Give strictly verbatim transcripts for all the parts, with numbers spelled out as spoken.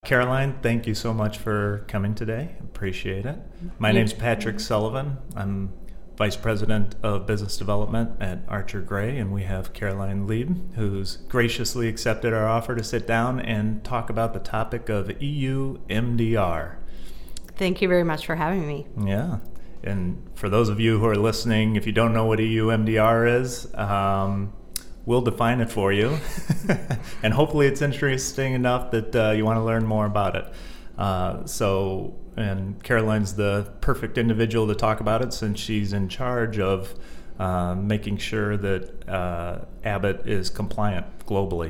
Caroline, thank you so much for coming today. Appreciate it. My name's Patrick Sullivan. I'm Vice President of Business Development at Archer Gray, and we have Caroline Lieb, who's graciously accepted our offer to sit down and talk about the topic of E U M D R. Thank you very much for having me. Yeah. And for those of you who are listening, if you don't know what E U M D R is, um, we'll define it for you. And hopefully it's interesting enough that uh, you want to learn more about it. Uh, so, and Caroline's the perfect individual to talk about it since she's in charge of uh, making sure that uh, Abbott is compliant globally.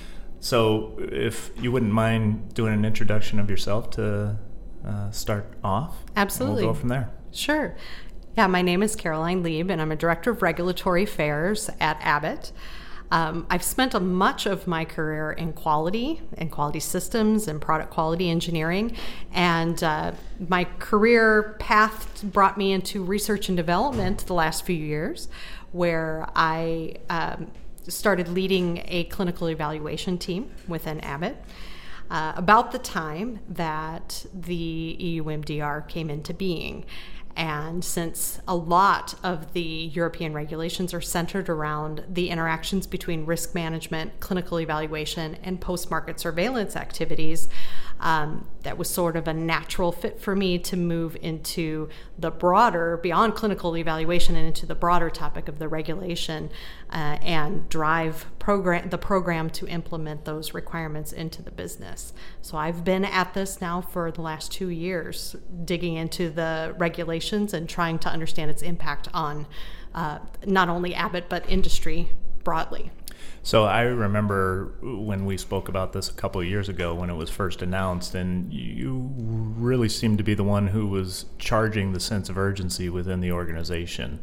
So if you wouldn't mind doing an introduction of yourself to uh, start off. Absolutely. We'll go from there. Sure. Yeah, my name is Caroline Lieb, and I'm a Director of Regulatory Affairs at Abbott. Um, I've spent a much of my career in quality and quality systems and product quality engineering, and uh, my career path brought me into research and development the last few years, where I um, started leading a clinical evaluation team within Abbott. Uh, about the time that the E U M D R came into being. And since a lot of the European regulations are centered around the interactions between risk management, clinical evaluation, and post-market surveillance activities, um, that was sort of a natural fit for me to move into the broader, beyond clinical evaluation and into the broader topic of the regulation uh, and drive program the program to implement those requirements into the business. So I've been at this now for the last two years, digging into the regulations and trying to understand its impact on uh, not only Abbott, but industry broadly. So I remember when we spoke about this a couple of years ago when it was first announced, and you really seemed to be the one who was charging the sense of urgency within the organization.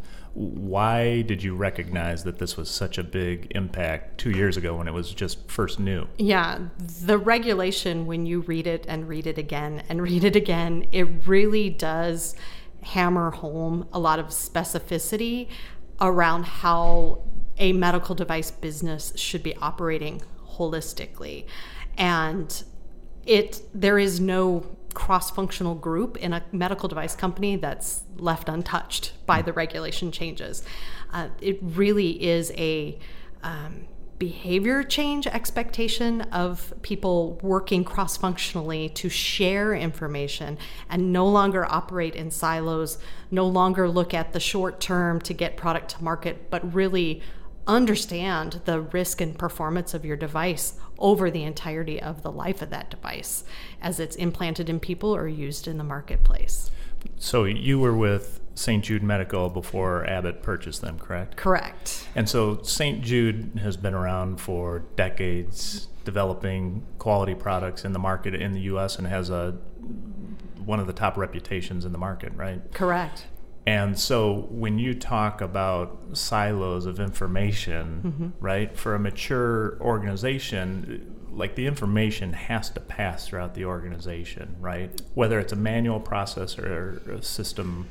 Why did you recognize that this was such a big impact two years ago when it was just first new? Yeah, the regulation, when you read it and read it again and read it again, it really does hammer home a lot of specificity around how a medical device business should be operating holistically. And it there is no cross-functional group in a medical device company that's left untouched by the regulation changes. Uh, it really is a um, behavior change expectation of people working cross-functionally to share information and no longer operate in silos, no longer look at the short term to get product to market, but really understand the risk and performance of your device over the entirety of the life of that device as it's implanted in people or used in the marketplace. So you were with Saint Jude Medical before Abbott purchased them, correct? Correct. And so Saint Jude has been around for decades developing quality products in the market in the U S and has a one of the top reputations in the market, right? Correct. And so when you talk about silos of information, mm-hmm. right, for a mature organization, like the information has to pass throughout the organization, right? Whether it's a manual process or a system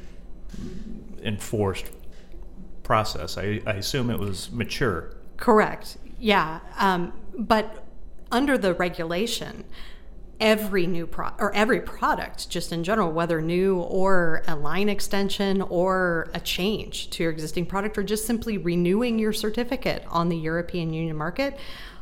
enforced process. I, I assume it was mature. Correct. Yeah. Um, but under the regulation, every new pro or every product, just in general, whether new or a line extension or a change to your existing product, or just simply renewing your certificate on the European Union market,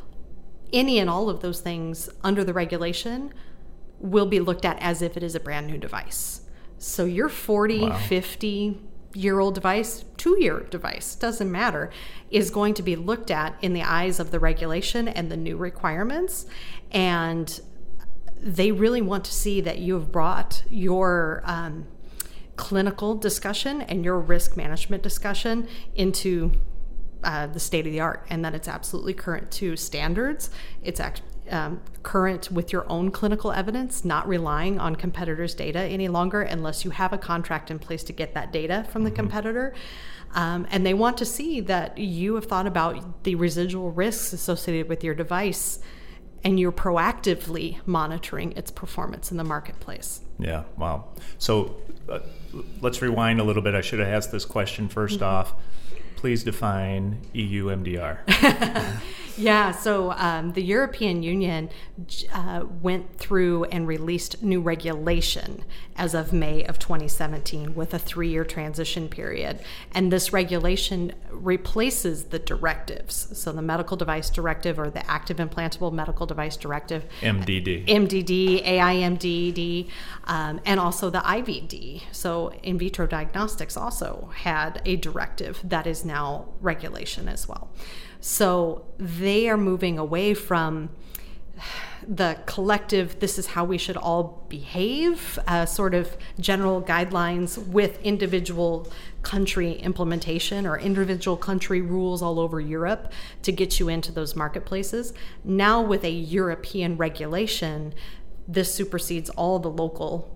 any and all of those things under the regulation will be looked at as if it is a brand new device. So your forty, wow. fifty year old device, two year device, doesn't matter, is going to be looked at in the eyes of the regulation and the new requirements. And they really want to see that you have brought your um, clinical discussion and your risk management discussion into uh, the state of the art, and that it's absolutely current to standards. It's act- um, current with your own clinical evidence, not relying on competitors' data any longer unless you have a contract in place to get that data from the mm-hmm. competitor. Um, and they want to see that you have thought about the residual risks associated with your device and you're proactively monitoring its performance in the marketplace. Yeah, wow. So uh, let's rewind a little bit. I should have asked this question first mm-hmm. off. Please define E U M D R. Yeah, so um, the European Union uh, went through and released new regulation as of May of twenty seventeen with a three-year transition period. And this regulation replaces the directives. So the Medical Device Directive, or the Active Implantable Medical Device Directive. M D D. M D D, A I M D D, um, and also the I V D. So in vitro diagnostics also had a directive that is now regulation as well. So they are moving away from the collective, this is how we should all behave, uh, sort of general guidelines with individual country implementation or individual country rules all over Europe to get you into those marketplaces. Now with a European regulation, this supersedes all the local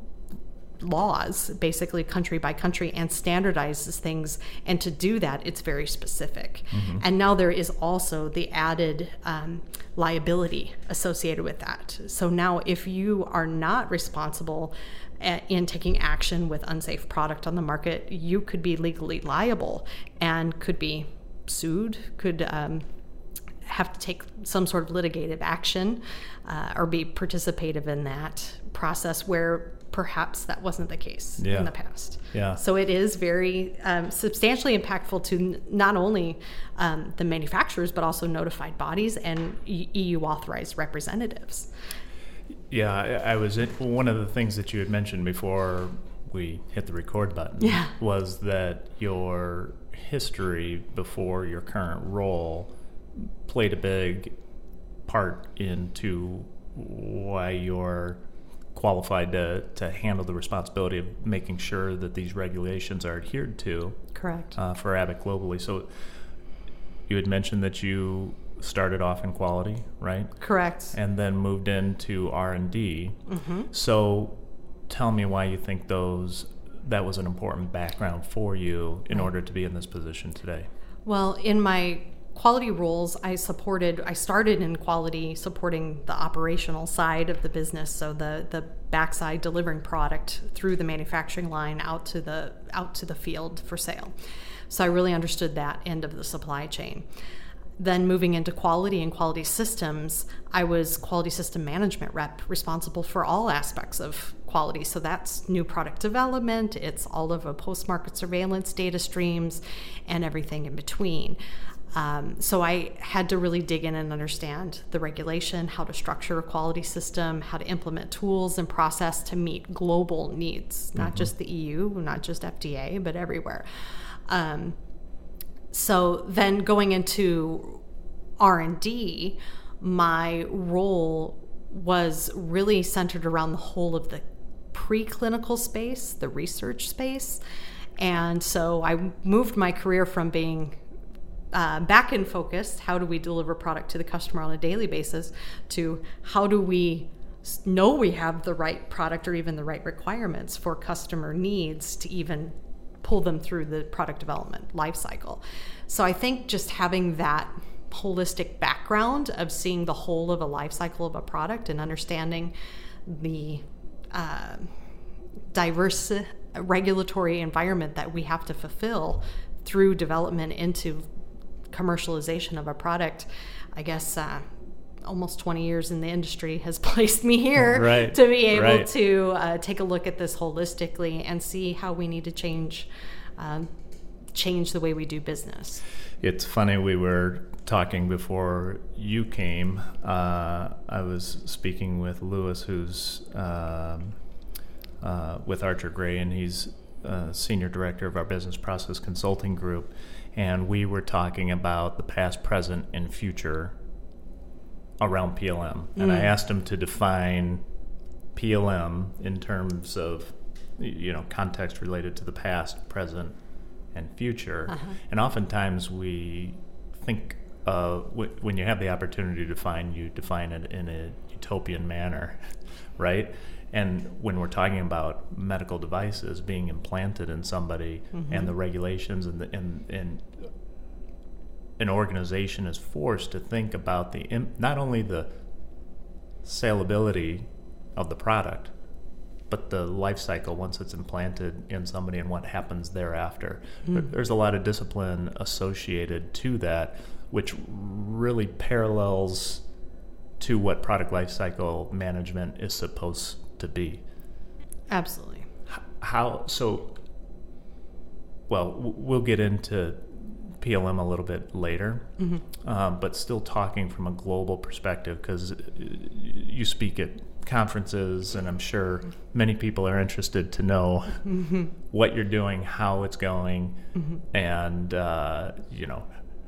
laws, basically country by country, and standardizes things. And to do that, it's very specific. Mm-hmm. And now there is also the added um, liability associated with that. So now if you are not responsible in taking action with unsafe product on the market, you could be legally liable and could be sued, could um, have to take some sort of litigative action uh, or be participative in that process where perhaps that wasn't the case yeah. in the past. Yeah. So it is very um, substantially impactful to n- not only um, the manufacturers, but also notified bodies and E U authorized representatives. Yeah, I, I was in, one of the things that you had mentioned before we hit the record button yeah. was that your history before your current role played a big part into why you're qualified to, to handle the responsibility of making sure that these regulations are adhered to. Correct. Uh, for Abbott globally. So you had mentioned that you started off in quality, right? Correct. And then moved into R and D. Mm-hmm. So tell me why you think those that was an important background for you in right. order to be in this position today. Well, in my quality roles, I supported, I started in quality supporting the operational side of the business, so the, the backside delivering product through the manufacturing line out to the out to the field for sale. So I really understood that end of the supply chain. Then moving into quality and quality systems, I was quality system management rep responsible for all aspects of quality. So that's new product development, it's all of a post-market surveillance data streams, and everything in between. Um, so I had to really dig in and understand the regulation, how to structure a quality system, how to implement tools and process to meet global needs, not mm-hmm. just the E U, not just F D A, but everywhere. Um, so then going into R and D, my role was really centered around the whole of the preclinical space, the research space. And so I moved my career from being Uh, back in focus, how do we deliver product to the customer on a daily basis, to how do we know we have the right product or even the right requirements for customer needs to even pull them through the product development life cycle. So I think just having that holistic background of seeing the whole of a life cycle of a product and understanding the uh, diverse regulatory environment that we have to fulfill through development into commercialization of a product, I guess uh, almost twenty years in the industry has placed me here right. to be able right. to uh, take a look at this holistically and see how we need to change um, change the way we do business. It's funny, we were talking before you came. Uh, I was speaking with Lewis, who's uh, uh, with Archer Gray, and he's uh, senior director of our business process consulting group. And we were talking about the past, present, and future around P L M. And mm. I asked him to define P L M in terms of, you know, context related to the past, present, and future. Uh-huh. And oftentimes we think uh, w- when you have the opportunity to define, you define it in a utopian manner, right? And when we're talking about medical devices being implanted in somebody, mm-hmm. and the regulations and, the, and and an organization is forced to think about the not only the salability of the product, but the life cycle once it's implanted in somebody and what happens thereafter. Mm. There's a lot of discipline associated to that, which really parallels to what product life cycle management is supposed to be. Absolutely. How, so, well, we'll get into P L M a little bit later, mm-hmm. um, but still talking from a global perspective, because you speak at conferences, and I'm sure many people are interested to know mm-hmm. what you're doing, how it's going, mm-hmm. and uh, you know,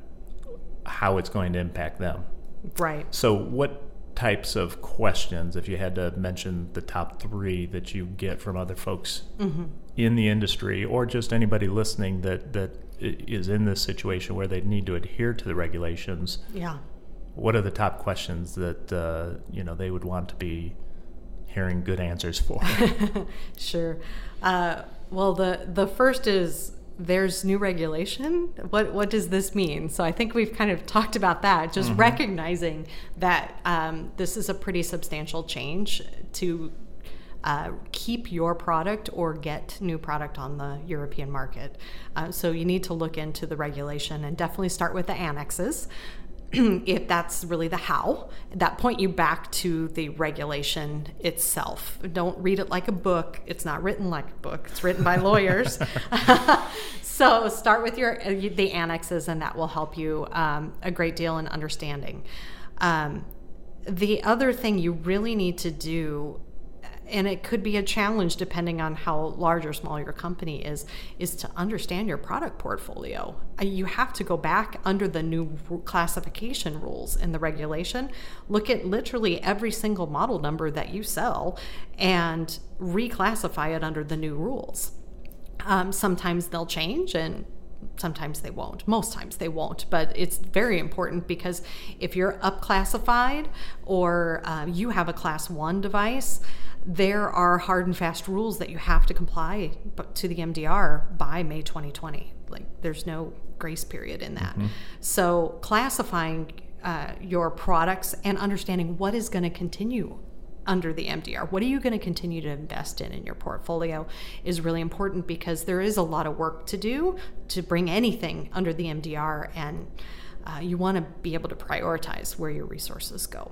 how it's going to impact them. Right. So what types of questions, if you had to mention the top three that you get from other folks mm-hmm. in the industry, or just anybody listening that, that is in this situation where they need to adhere to the regulations, yeah, what are the top questions that uh, you know they would want to be hearing good answers for? Sure. Uh, well, the the first is, there's new regulation. What what does this mean? So I think we've kind of talked about that, just mm-hmm. recognizing that um, this is a pretty substantial change to uh, keep your product or get new product on the European market. Uh, so you need to look into the regulation and definitely start with the annexes. If that's really the how, that point you back to the regulation itself. Don't read it like a book. It's not written like a book. It's written by lawyers. So start with your the annexes, and that will help you um, a great deal in understanding. Um, the other thing you really need to do, and it could be a challenge depending on how large or small your company is, is to understand your product portfolio. You have to go back under the new classification rules in the regulation, look at literally every single model number that you sell, and reclassify it under the new rules. Um, sometimes they'll change, and sometimes they won't. Most times they won't, but it's very important, because if you're up classified or uh, you have a class one device, there are hard and fast rules that you have to comply to the M D R by May twenty twenty. Like, there's no grace period in that. Mm-hmm. So classifying uh, your products and understanding what is going to continue under the M D R, what are you going to continue to invest in in your portfolio, is really important, because there is a lot of work to do to bring anything under the M D R, and uh, you want to be able to prioritize where your resources go.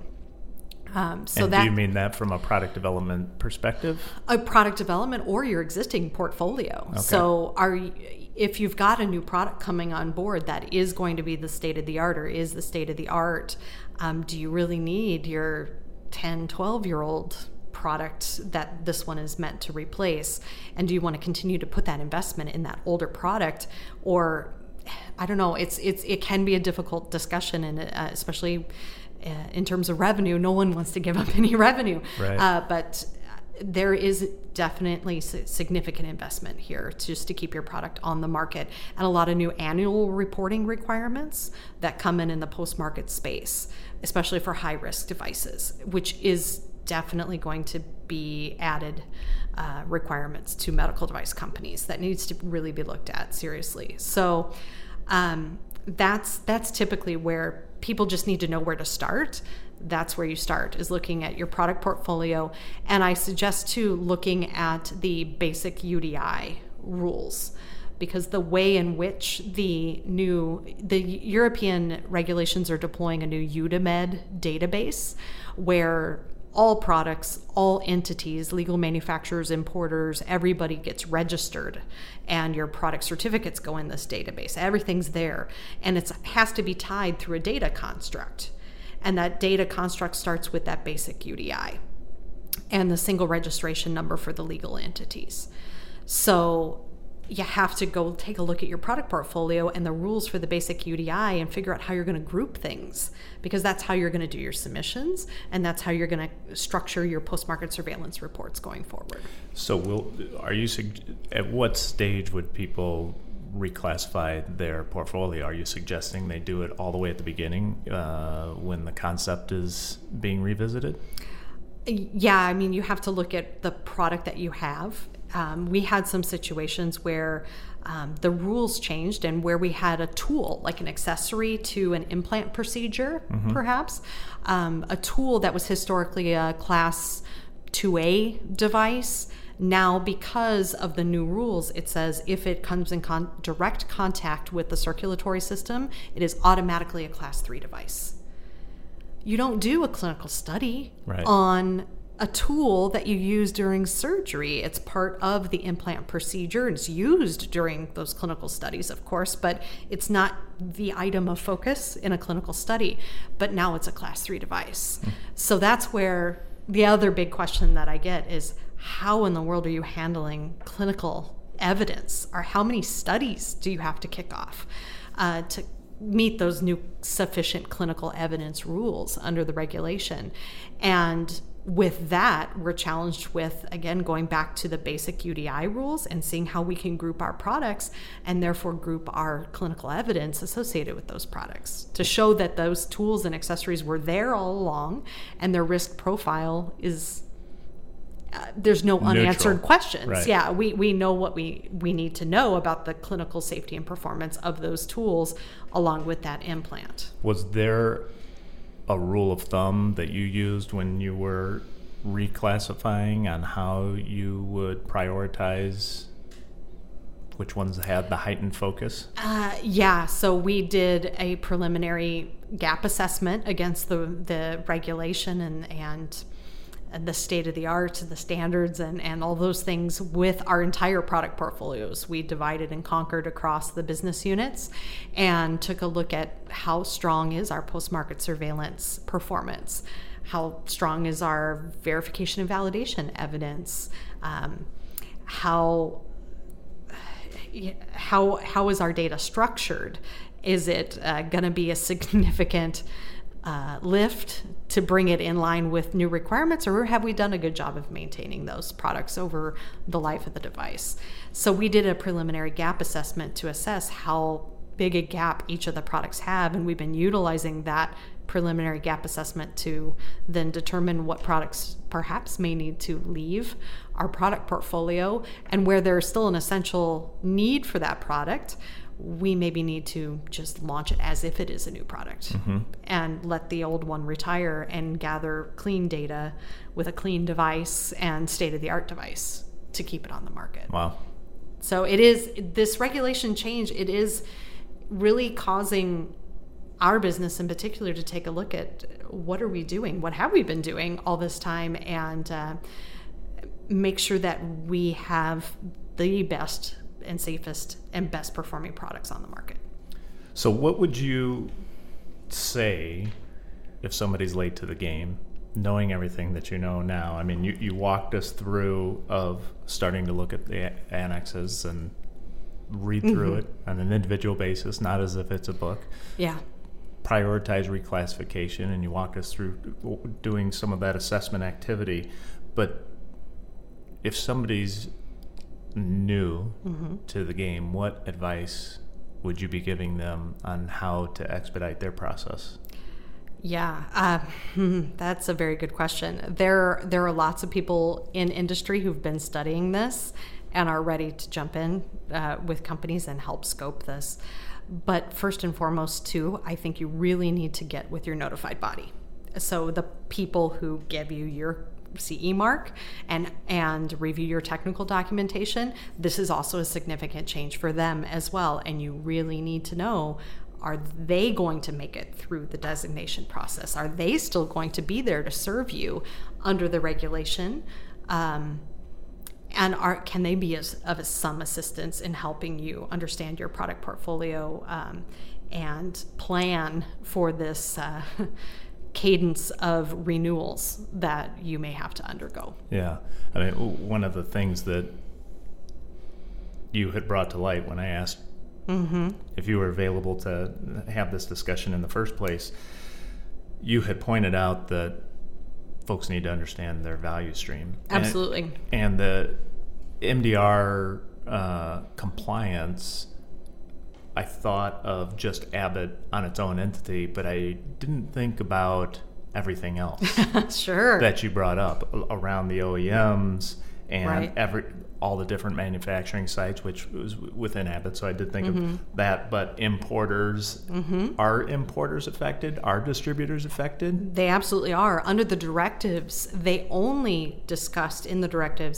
Um, so and that, do you mean that from a product development perspective? A product development or your existing portfolio. Okay. So are if you've got a new product coming on board that is going to be the state of the art, or is the state of the art, um, do you really need your ten, twelve year old product that this one is meant to replace? And do you want to continue to put that investment in that older product? Or, I don't know, it's it's it can be a difficult discussion, and uh, especially uh, in terms of revenue, no one wants to give up any revenue. Right. Uh, but there is definitely significant investment here just to keep your product on the market, and a lot of new annual reporting requirements that come in in the post-market space, especially for high-risk devices, which is definitely going to be added uh, requirements to medical device companies that needs to really be looked at seriously. So um, that's that's typically where people just need to know where to start. That's where you start, is looking at your product portfolio. And I suggest too looking at the basic U D I rules, because the way in which the new the European regulations are deploying a new EUDAMED database, where all products, all entities, legal manufacturers, importers, everybody gets registered, and your product certificates go in this database. Everything's there, and it has to be tied through a data construct. And that data construct starts with that basic U D I and the single registration number for the legal entities. So you have to go take a look at your product portfolio and the rules for the basic U D I and figure out how you're going to group things, because that's how you're going to do your submissions, and that's how you're going to structure your post-market surveillance reports going forward. So will, are you at what stage would people reclassify their portfolio? Are you suggesting they do it all the way at the beginning uh, when the concept is being revisited? Yeah, I mean, you have to look at the product that you have. Um, we had some situations where um, the rules changed, and where we had a tool, like an accessory to an implant procedure, mm-hmm. perhaps, um, a tool that was historically a class two A device Now, because of the new rules, it says if it comes in con- direct contact with the circulatory system, it is automatically a class three device. You don't do a clinical study right. on a tool that you use during surgery. It's part of the implant procedure. It's used during those clinical studies, of course, but it's not the item of focus in a clinical study. But now it's a class three device. Mm. So that's where the other big question that I get is, how in the world are you handling clinical evidence? Or how many studies do you have to kick off uh, to meet those new sufficient clinical evidence rules under the regulation? And with that, we're challenged with, again, going back to the basic U D I rules and seeing how we can group our products and therefore group our clinical evidence associated with those products to show that those tools and accessories were there all along and their risk profile is, uh, there's no unanswered Neutral. questions. Right. Yeah, we, we know what we, we need to know about the clinical safety and performance of those tools along with that implant. Was there a rule of thumb that you used when you were reclassifying on how you would prioritize which ones had the heightened focus? Uh, yeah, so we did a preliminary gap assessment against the the regulation and and the state of the art, the standards, and, and all those things with our entire product portfolios. We divided and conquered across the business units and took a look at how strong is our post-market surveillance performance, how strong is our verification and validation evidence, um, how how how is our data structured? Is it uh, going to be a significant Uh, lift to bring it in line with new requirements, or have we done a good job of maintaining those products over the life of the device? So we did a preliminary gap assessment to assess how big a gap each of the products have, and we've been utilizing that preliminary gap assessment to then determine what products perhaps may need to leave our product portfolio, and where there's still an essential need for that product, we maybe need to just launch it as if it is a new product mm-hmm. and let the old one retire and gather clean data with a clean device and state-of-the-art device to keep it on the market. Wow. So it is, this regulation change, it is really causing our business in particular to take a look at what are we doing, what have we been doing all this time, and uh, make sure that we have the best and safest and best performing products on the market. So what would you say if somebody's late to the game, knowing everything that you know now? I mean, you, you walked us through of starting to look at the annexes and read through mm-hmm. it on an individual basis, not as if it's a book. Yeah. Prioritize reclassification, and you walked us through doing some of that assessment activity. But if somebody's new mm-hmm. to the game, what advice would you be giving them on how to expedite their process? Yeah, uh, that's a very good question. There, there are lots of people in industry who've been studying this and are ready to jump in uh, with companies and help scope this. But first and foremost, too, I think you really need to get with your notified body. So the people who give you your C E mark and and review your technical documentation, this is also a significant change for them as well, and you really need to know, are they going to make it through the designation process? Are they still going to be there to serve you under the regulation? Um, and are can they be as, of some assistance in helping you understand your product portfolio um, and plan for this uh, cadence of renewals that you may have to undergo? Yeah. I mean, one of the things that you had brought to light when I asked mm-hmm. if you were available to have this discussion in the first place, you had pointed out that folks need to understand their value stream. Absolutely. And, and the M D R uh, compliance, I thought of just Abbott on its own entity, but I didn't think about everything else sure. that you brought up around the O E Ms and right. every all the different manufacturing sites, which was within Abbott. So I did think mm-hmm. of that. But importers, mm-hmm. are importers affected? Are distributors affected? They absolutely are. Under the directives, they only discussed in the directives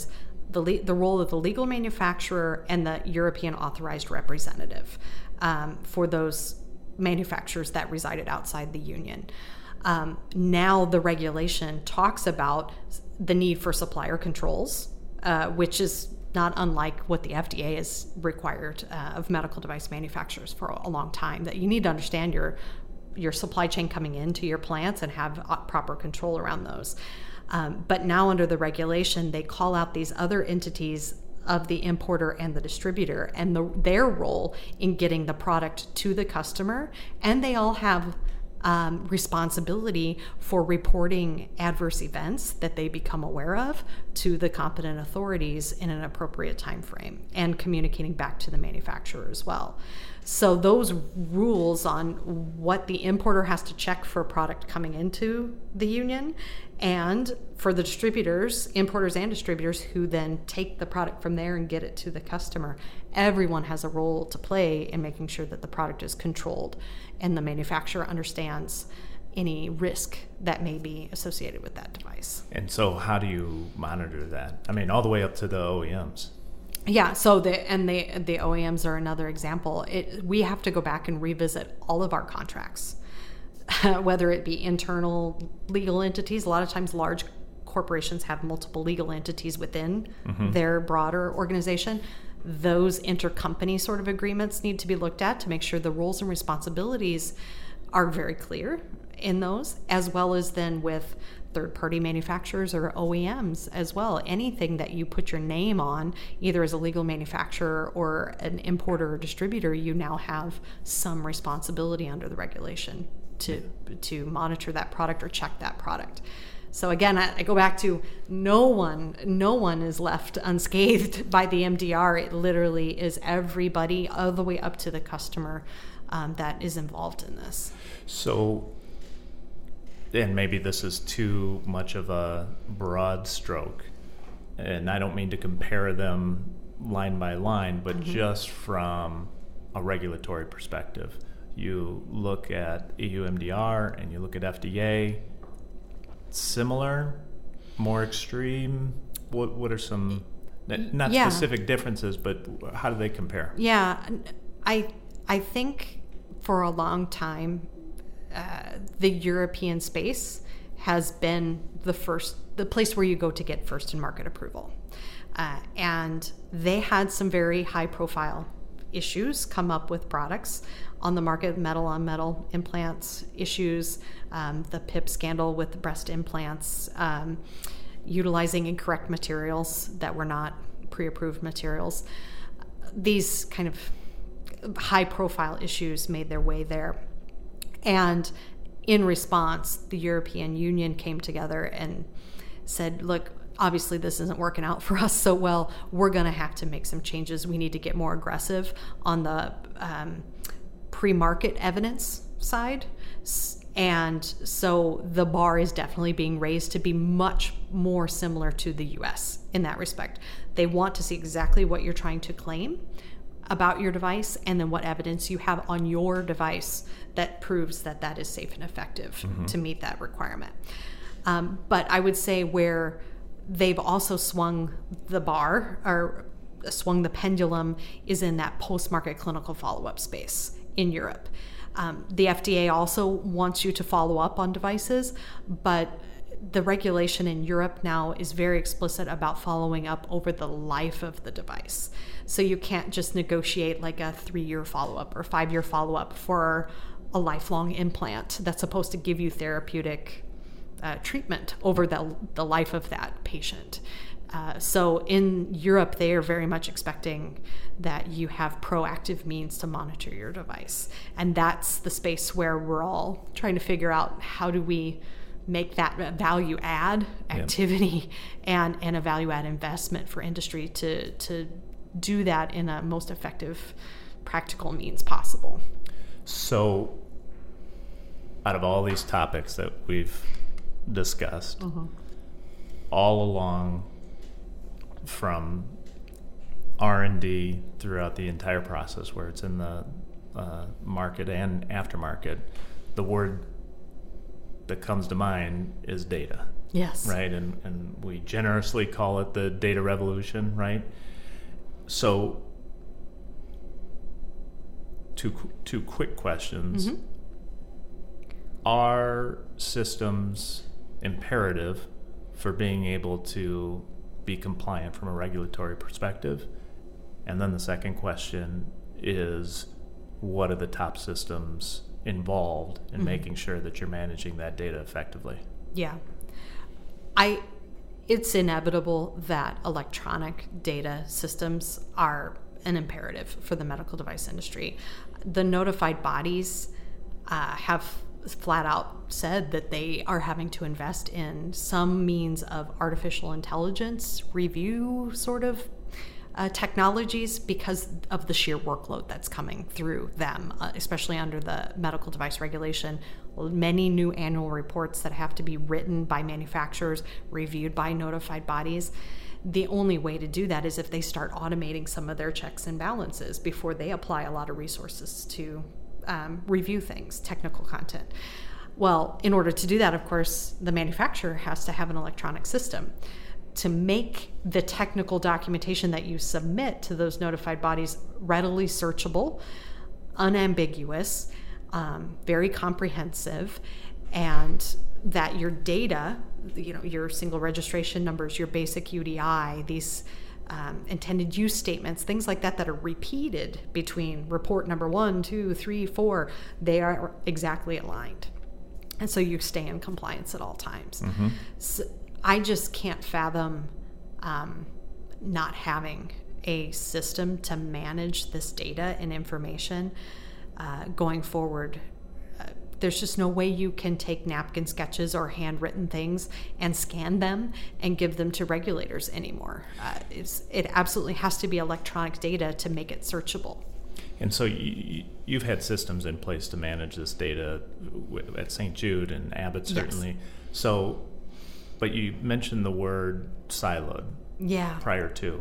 the le- the role of the legal manufacturer and the European authorized representative um, for those manufacturers that resided outside the union. Um, now the regulation talks about the need for supplier controls, uh, which is not unlike what the F D A has required uh, of medical device manufacturers for a long time, that you need to understand your your supply chain coming into your plants and have proper control around those. Um, but now under the regulation, they call out these other entities of the importer and the distributor and the, their role in getting the product to the customer. And they all have um, responsibility for reporting adverse events that they become aware of to the competent authorities in an appropriate time frame, and communicating back to the manufacturer as well. So those rules on what the importer has to check for a product coming into the union, and for the distributors, importers and distributors who then take the product from there and get it to the customer, everyone has a role to play in making sure that the product is controlled and the manufacturer understands any risk that may be associated with that device. And so how do you monitor that? I mean, all the way up to the O E Ms. Yeah, so the and the the O E Ms are another example. It, we have to go back and revisit all of our contracts, whether it be internal legal entities. A lot of times large corporations have multiple legal entities within mm-hmm. their broader organization. Those intercompany sort of agreements need to be looked at to make sure the roles and responsibilities are very clear in those, as well as then with third-party manufacturers or O E Ms as well. Anything that you put your name on, either as a legal manufacturer or an importer or distributor, you now have some responsibility under the regulation to to monitor that product or check that product. So again, I, I go back to no one, no one is left unscathed by the M D R. It literally is everybody, all the way up to the customer, um, that is involved in this. So, and maybe this is too much of a broad stroke, and I don't mean to compare them line by line, but mm-hmm. just from a regulatory perspective. You look at E U M D R and you look at F D A, similar, more extreme? What what are some, not yeah. specific differences, but how do they compare? Yeah, I I think for a long time, uh, the European space has been the first, the place where you go to get first in market approval. Uh, and they had some very high profile issues come up with products on the market, metal on metal implants issues, um, the P I P scandal with the breast implants, um, utilizing incorrect materials that were not pre-approved materials. These kind of high profile issues made their way there. And in response, the European Union came together and said, look, obviously this isn't working out for us so well. We're going to have to make some changes. We need to get more aggressive on the um, pre-market evidence side. And so the bar is definitely being raised to be much more similar to the U S in that respect. They want to see exactly what you're trying to claim about your device, and then what evidence you have on your device that proves that that is safe and effective mm-hmm. to meet that requirement. Um, but I would say where they've also swung the bar or swung the pendulum is in that post-market clinical follow-up space in Europe. Um, the F D A also wants you to follow up on devices, but the regulation in Europe now is very explicit about following up over the life of the device. So you can't just negotiate like a three-year follow-up or five-year follow-up for a lifelong implant that's supposed to give you therapeutic uh, treatment over the, the life of that patient. Uh, so in Europe, they are very much expecting that you have proactive means to monitor your device. And that's the space where we're all trying to figure out how do we make that value add activity yep. and, and a value add investment for industry to, to do that in a most effective, practical means possible. So out of all these topics that we've discussed, mm-hmm. all along from R and D throughout the entire process, where it's in the uh, market and aftermarket, the word that comes to mind is data. Yes. Right? And, and we generously call it the data revolution, right? So, two, two quick questions. Mm-hmm. Are systems imperative for being able to be compliant from a regulatory perspective? And then the second question is, what are the top systems involved in mm-hmm. making sure that you're managing that data effectively? Yeah. I it's inevitable that electronic data systems are an imperative for the medical device industry. The notified bodies uh, have flat out said that they are having to invest in some means of artificial intelligence review sort of uh, technologies because of the sheer workload that's coming through them, uh, especially under the medical device regulation. Many new annual reports that have to be written by manufacturers, reviewed by notified bodies. The only way to do that is if they start automating some of their checks and balances before they apply a lot of resources to Um, review things, technical content. Well, in order to do that, of course, the manufacturer has to have an electronic system to make the technical documentation that you submit to those notified bodies readily searchable, unambiguous, um, very comprehensive, and that your data, you know, your single registration numbers, your basic U D I, these Um, intended use statements, things like that that are repeated between report number one, two, three, four, they are exactly aligned. And so you stay in compliance at all times. Mm-hmm. So I just can't fathom um, not having a system to manage this data and information uh, going forward. There's just no way you can take napkin sketches or handwritten things and scan them and give them to regulators anymore. Uh, it's, it absolutely has to be electronic data to make it searchable. And so you, you've had systems in place to manage this data at Saint Jude and Abbott certainly. Yes. So, but you mentioned the word siloed. Yeah. Prior to.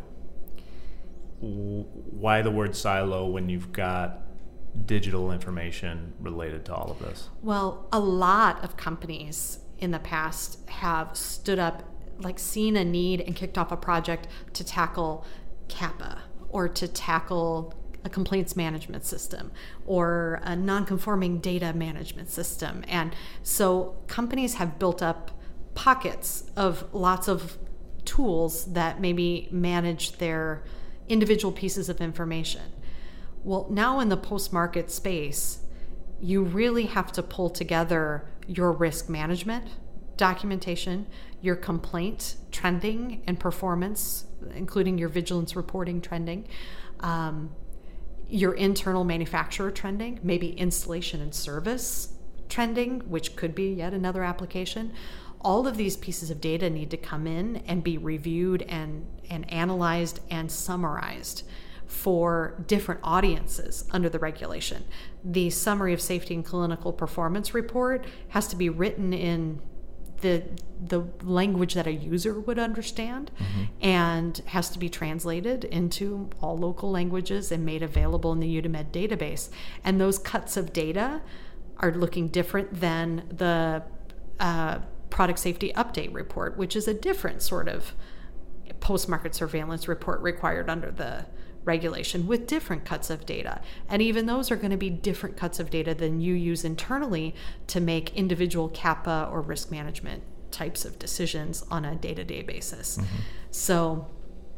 Why the word silo when you've got digital information related to all of this? Well, a lot of companies in the past have stood up, like seen a need and kicked off a project to tackle CAPA or to tackle a complaints management system or a non-conforming data management system. And so companies have built up pockets of lots of tools that maybe manage their individual pieces of information. Well, now in the post-market space, you really have to pull together your risk management documentation, your complaint trending and performance, including your vigilance reporting trending, um, your internal manufacturer trending, maybe installation and service trending, which could be yet another application. All of these pieces of data need to come in and be reviewed and, and analyzed and summarized for different audiences under the regulation. The summary of safety and clinical performance report has to be written in the the language that a user would understand, mm-hmm. and has to be translated into all local languages and made available in the UDAMED database. And those cuts of data are looking different than the uh, product safety update report, which is a different sort of post-market surveillance report required under the regulation with different cuts of data. And even those are going to be different cuts of data than you use internally to make individual CAPA or risk management types of decisions on a day-to-day basis. Mm-hmm. So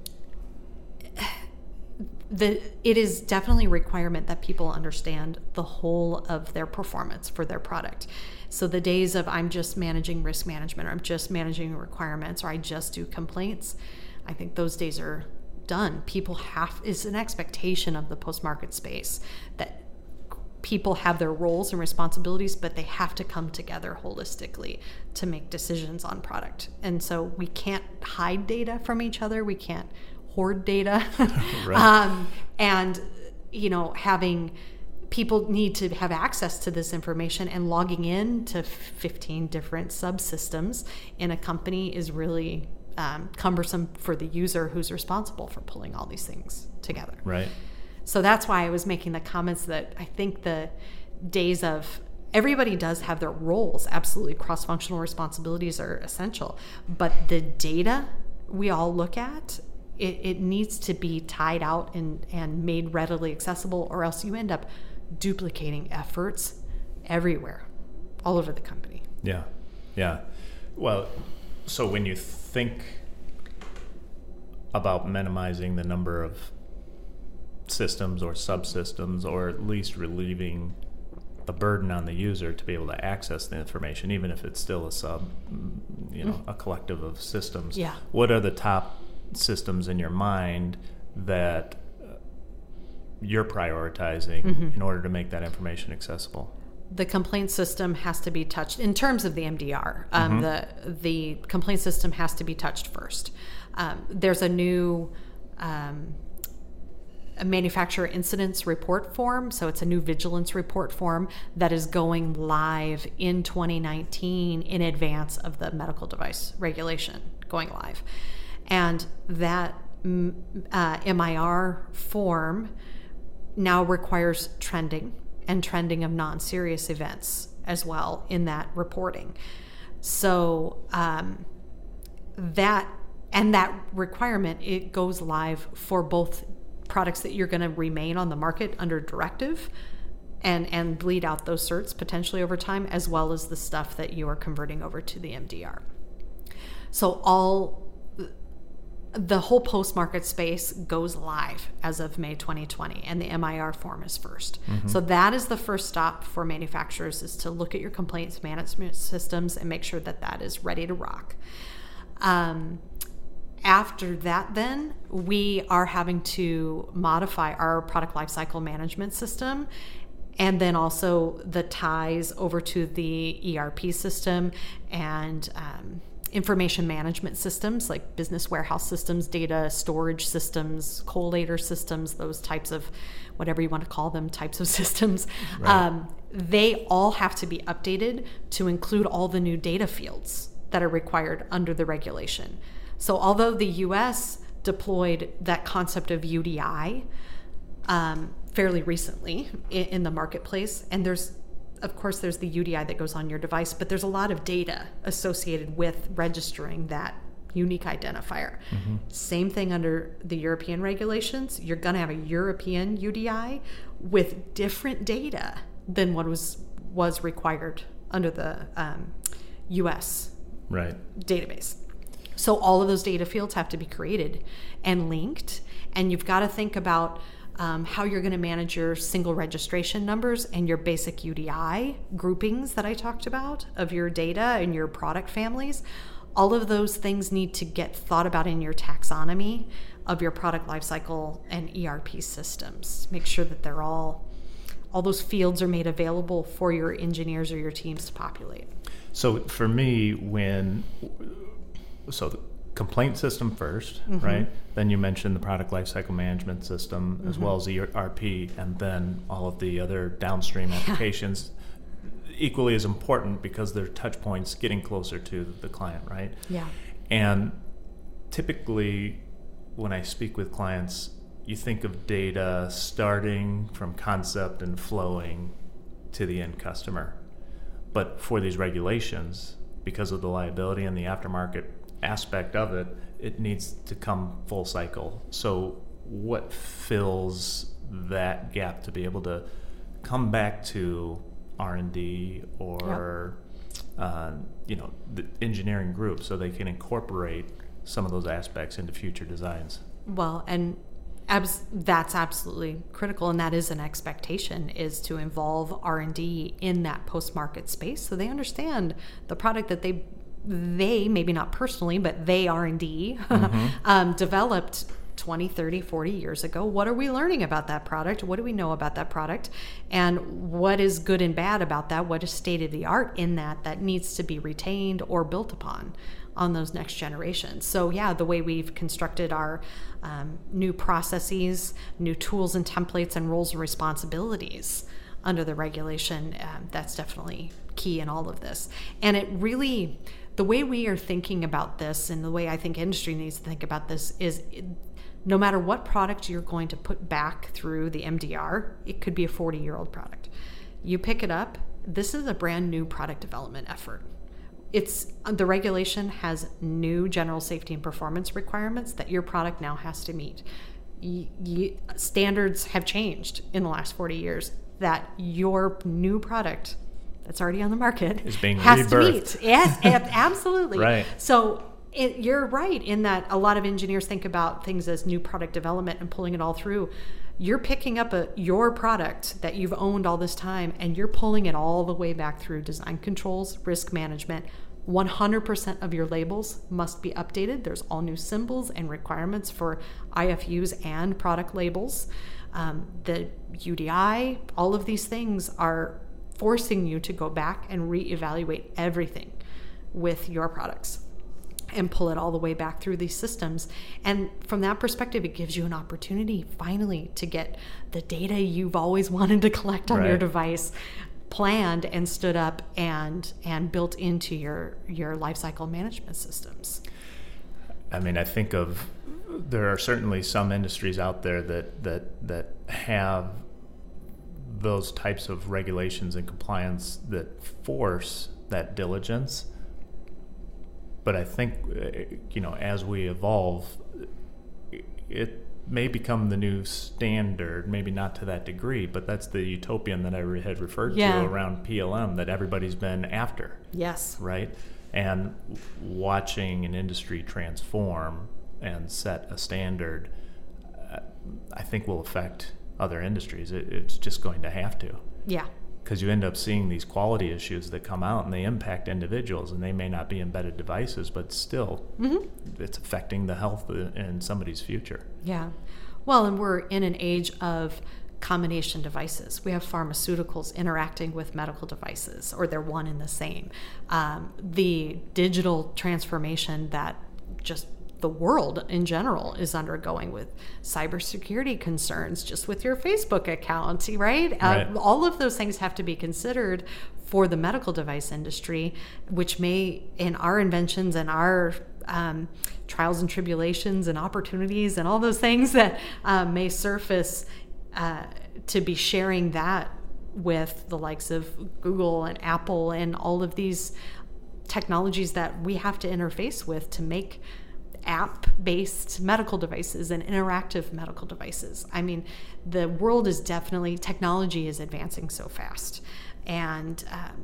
the it is definitely a requirement that people understand the whole of their performance for their product. So the days of I'm just managing risk management, or I'm just managing requirements, or I just do complaints, I think those days are done. People have, it's an expectation of the post-market space that people have their roles and responsibilities, but they have to come together holistically to make decisions on product. And so we can't hide data from each other. We can't hoard data. Right. um, and, you know, having people need to have access to this information, and logging in to fifteen different subsystems in a company is really Um, cumbersome for the user who's responsible for pulling all these things together. Right. So that's why I was making the comments that I think the days of everybody does have their roles. Absolutely, cross-functional responsibilities are essential. But the data we all look at, it, it needs to be tied out and, and made readily accessible, or else you end up duplicating efforts everywhere, all over the company. Yeah, yeah. Well, so when you think about minimizing the number of systems or subsystems, or at least relieving the burden on the user to be able to access the information, even if it's still a sub, you know, mm. a collective of systems. Yeah. What are the top systems in your mind that you're prioritizing mm-hmm. in order to make that information accessible? The complaint system has to be touched in terms of the M D R. Um, mm-hmm. The the complaint system has to be touched first. Um, there's a new um, a manufacturer incidents report form, so it's a new vigilance report form that is going live in twenty nineteen in advance of the medical device regulation going live, and that uh, M I R form now requires trending and trending of non-serious events as well in that reporting. So um, that and that requirement, it goes live for both products that you're going to remain on the market under directive and and bleed out those certs potentially over time, as well as the stuff that you are converting over to the M D R. So all the whole post-market space goes live as of May twenty twenty, and the M I R form is first. Mm-hmm. So that is the first stop for manufacturers, is to look at your complaints management systems and make sure that that is ready to rock. Um, after that, then, we are having to modify our product lifecycle management system, and then also the ties over to the E R P system and um, information management systems like business warehouse systems, data storage systems, collator systems, those types of, whatever you want to call them, types of systems. Right. Um, they all have to be updated to include all the new data fields that are required under the regulation. So although the U S deployed that concept of U D I um, fairly recently in, in the marketplace, and there's of course, there's the U D I that goes on your device, but there's a lot of data associated with registering that unique identifier. Mm-hmm. Same thing under the European regulations. You're going to have a European U D I with different data than what was was required under the um, U S right. database. So all of those data fields have to be created and linked, and you've got to think about Um, how you're going to manage your single registration numbers and your basic U D I groupings that I talked about of your data and your product families. All of those things need to get thought about in your taxonomy of your product lifecycle and E R P systems. Make sure that they're all, all those fields are made available for your engineers or your teams to populate. So for me, when, so the complaint system first, mm-hmm. right? Then you mentioned the product lifecycle management system, mm-hmm. as well as the E R P, and then all of the other downstream applications, equally as important because they're touch points getting closer to the client, right? Yeah. And typically, when I speak with clients, you think of data starting from concept and flowing to the end customer. But for these regulations, because of the liability and the aftermarket aspect of it, it needs to come full cycle. So what fills that gap to be able to come back to R and D or yep. uh, you know, the engineering group so they can incorporate some of those aspects into future designs? Well, and abs- that's absolutely critical, and that is an expectation, is to involve R and D in that post-market space so they understand the product that they they, maybe not personally, but they R and D mm-hmm. um, developed twenty, thirty, forty years ago. What are we learning about that product? What do we know about that product? And what is good and bad about that? What is state of the art in that that needs to be retained or built upon on those next generations? So yeah, the way we've constructed our um, new processes, new tools and templates and roles and responsibilities under the regulation, um, that's definitely key in all of this. And it really, the way we are thinking about this and the way I think industry needs to think about this is it, no matter what product you're going to put back through the M D R, it could be a forty-year-old product. You pick it up, this is a brand new product development effort. It's the regulation has new general safety and performance requirements that your product now has to meet. Y- y- standards have changed in the last forty years that your new product that's already on the market is being has rebirthed. to meet. Yes, absolutely. Right. So it, you're right in that a lot of engineers think about things as new product development and pulling it all through. You're picking up a your product that you've owned all this time and you're pulling it all the way back through design controls, risk management. one hundred percent of your labels must be updated. There's all new symbols and requirements for I F Us and product labels. Um, the U D I, all of these things are forcing you to go back and reevaluate everything with your products and pull it all the way back through these systems. And from that perspective, it gives you an opportunity finally to get the data you've always wanted to collect on right. your device planned and stood up and and built into your your lifecycle management systems. I mean, I think of there are certainly some industries out there that that that have those types of regulations and compliance that force that diligence. But I think, you know, as we evolve, it may become the new standard, maybe not to that degree, but that's the utopian that I re- had referred yeah. to around P L M that everybody's been after. Yes. Right? And watching an industry transform and set a standard, uh, I think will affect other industries. It, it's just going to have to. Yeah. Because you end up seeing these quality issues that come out and they impact individuals, and they may not be embedded devices, but still mm-hmm. it's affecting the health in somebody's future. Yeah. Well, and we're in an age of combination devices. We have pharmaceuticals interacting with medical devices, or they're one and the same. Um, the digital transformation that just the world in general is undergoing with cybersecurity concerns, just with your Facebook account, right? right. Uh, all of those things have to be considered for the medical device industry, which may, in our inventions and our um, trials and tribulations and opportunities and all those things that uh, may surface, uh, to be sharing that with the likes of Google and Apple and all of these technologies that we have to interface with to make app-based medical devices and interactive medical devices. I mean, the world is definitely, technology is advancing so fast. And um,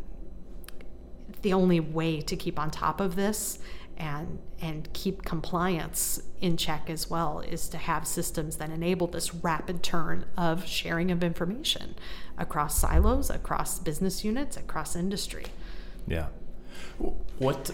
the only way to keep on top of this and and keep compliance in check as well is to have systems that enable this rapid turn of sharing of information across silos, across business units, across industry. Yeah. What,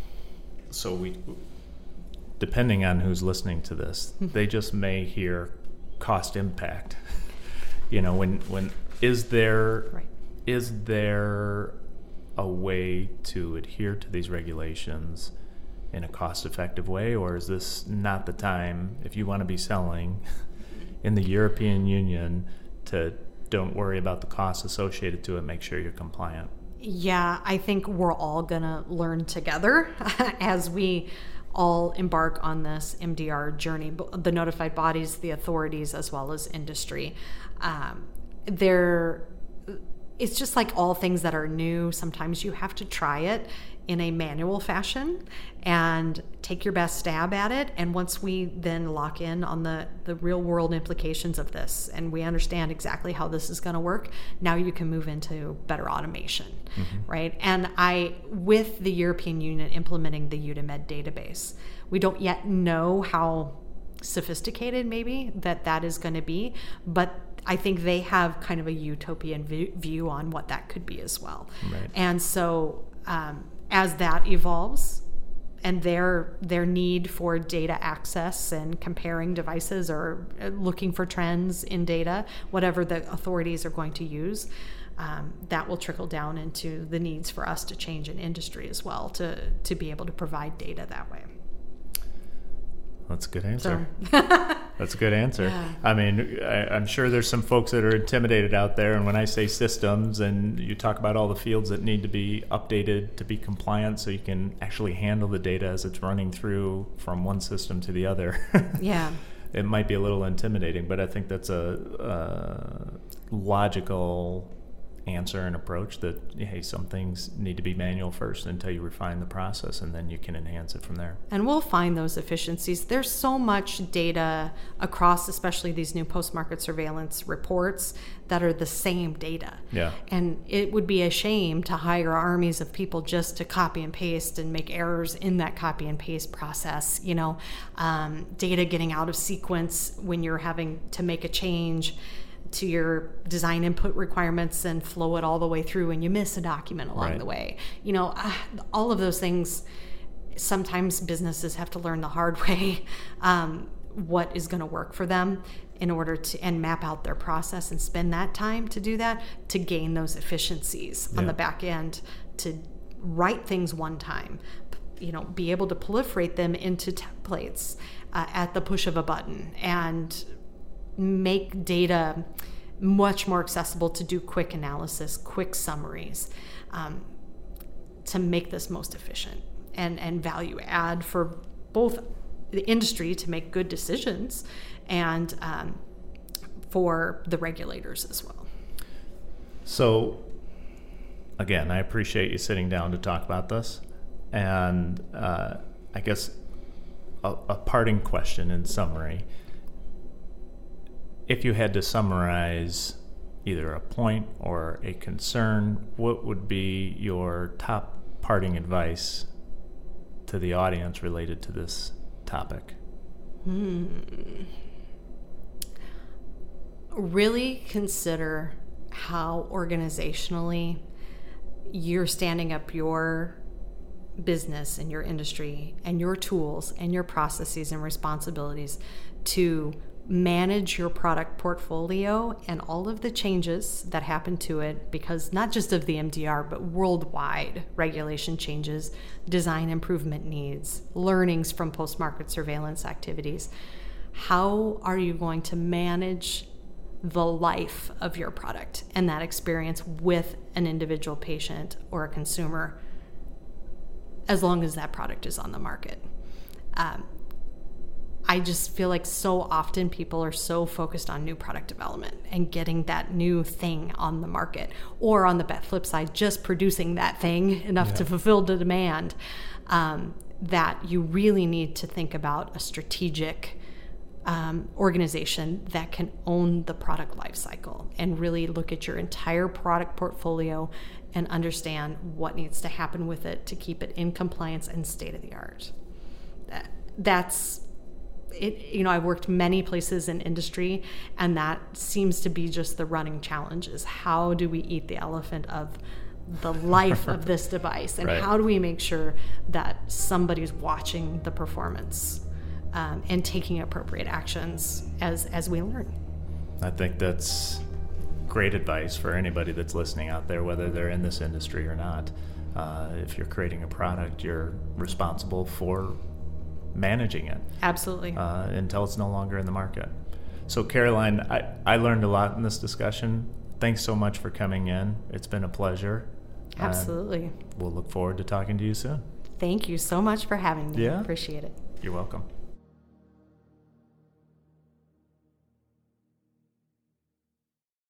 so we, depending on who's listening to this, they just may hear cost impact. You know, when when is there right. is there a way to adhere to these regulations in a cost-effective way, or is this not the time, if you want to be selling in the European Union, to don't worry about the costs associated to it, make sure you're compliant? Yeah, I think we're all going to learn together as we all embark on this M D R journey, the notified bodies, the authorities, as well as industry. Um, there, it's just like all things that are new. Sometimes you have to try it in a manual fashion and take your best stab at it. And once we then lock in on the, the real world implications of this and we understand exactly how this is going to work, now you can move into better automation, mm-hmm. right? And I, with the European Union implementing the UDIMED database, we don't yet know how sophisticated maybe that that is going to be, but I think they have kind of a utopian view on what that could be as well. Right. And so um, as that evolves and their their need for data access and comparing devices or looking for trends in data, whatever the authorities are going to use, um, that will trickle down into the needs for us to change in industry as well to, to be able to provide data that way. That's a good answer. So. That's a good answer. Yeah. I mean, I, I'm sure there's some folks that are intimidated out there. And when I say systems and you talk about all the fields that need to be updated to be compliant so you can actually handle the data as it's running through from one system to the other. Yeah. It might be a little intimidating, but I think that's a, a logical answer and approach that, hey, some things need to be manual first until you refine the process, and then you can enhance it from there. And we'll find those efficiencies. There's so much data across, especially these new post-market surveillance reports, that are the same data. Yeah. And it would be a shame to hire armies of people just to copy and paste and make errors in that copy and paste process. You know, um, data getting out of sequence when you're having to make a change to your design input requirements and flow it all the way through, and you miss a document along right. the way. You know, uh, all of those things, sometimes businesses have to learn the hard way um, what is going to work for them in order to, and map out their process and spend that time to do that, to gain those efficiencies yeah. on the back end, to write things one time, you know, be able to proliferate them into templates uh, at the push of a button, and make data much more accessible to do quick analysis, quick summaries, um, to make this most efficient and, and value add for both the industry to make good decisions and um, for the regulators as well. So, again, I appreciate you sitting down to talk about this. And uh, I guess a, a parting question in summary. If you had to summarize either a point or a concern, what would be your top parting advice to the audience related to this topic? Hmm. Really consider how organizationally you're standing up your business and your industry and your tools and your processes and responsibilities to manage your product portfolio and all of the changes that happen to it, because not just of the M D R, but worldwide regulation changes, design improvement needs, learnings from post-market surveillance activities. How are you going to manage the life of your product and that experience with an individual patient or a consumer as long as that product is on the market? Um, I just feel like so often people are so focused on new product development and getting that new thing on the market, or on the flip side, just producing that thing enough yeah. to fulfill the demand, um, that you really need to think about a strategic um, organization that can own the product life cycle and really look at your entire product portfolio and understand what needs to happen with it to keep it in compliance and state of the art. That, that's It, you know, I've worked many places in industry, and that seems to be just the running challenge, is how do we eat the elephant of the life of this device, and right. how do we make sure that somebody's watching the performance um, and taking appropriate actions as, as we learn. I think that's great advice for anybody that's listening out there, whether they're in this industry or not. Uh, if you're creating a product, you're responsible for managing it. Absolutely. Uh, until it's no longer in the market. So Caroline, I, I learned a lot in this discussion. Thanks so much for coming in. It's been a pleasure. Absolutely. Uh, we'll look forward to talking to you soon. Thank you so much for having me. Yeah. Appreciate it. You're welcome.